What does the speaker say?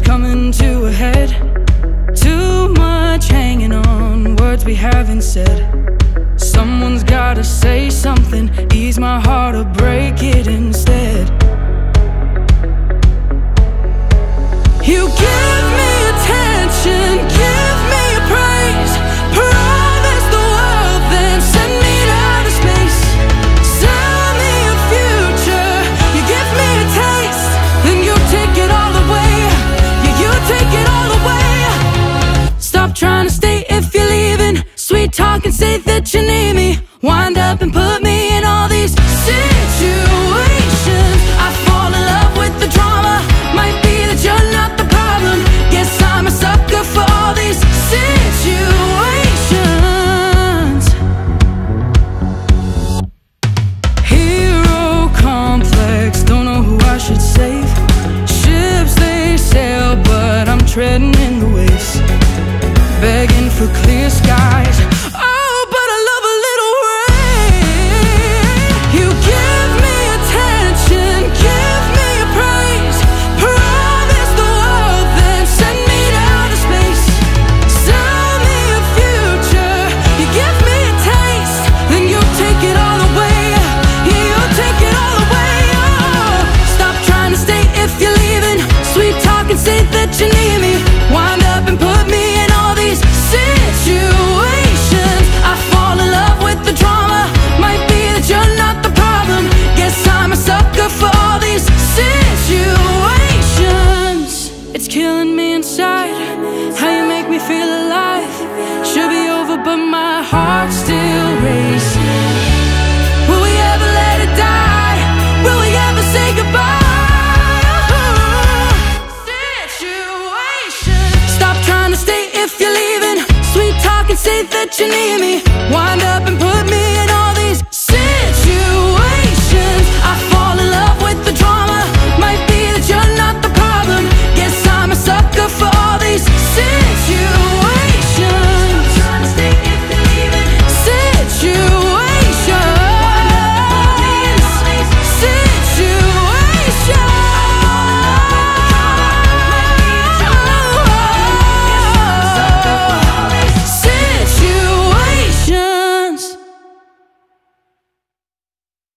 coming to a head. Too much hanging on words we haven't said. Someone's gotta say something, ease my heart or break it instead. You give me attention, give me a praise, promise the world, then send me to outer space. Sell me a future, you give me a taste, then you take it all away. Yeah, you take it all away. Stop trying to stay if you're leaving. Sweet talk and say that you need me. Wind up and put me in all these situations. I fall in love with the drama. Might be that you're not the problem. Guess I'm a sucker for all these situations. Hero complex, don't know who I should save. Ships they sail, but I'm treading in the waves, begging for clear skies. Oh, but I love a little rain. You give me attention, give me a praise, promise the world, then send me to outer space. Sell me a future, you give me a taste, then you take it all away. Yeah, you take it all away. Oh, stop trying to stay if you're leaving. Sweet talk and say that you need me. Wind up and put me in all these situations. I fall in love with the drama. Might be that you're not the problem. Guess I'm a sucker for all these situations. It's killing me inside, how you make me feel alive. Should be over but my heart's still racing. Will we ever let it die? Will we ever say goodbye? Situation. Stop trying to stay if you're leaving. Sweet talk and say that you need me. Wind up and put me in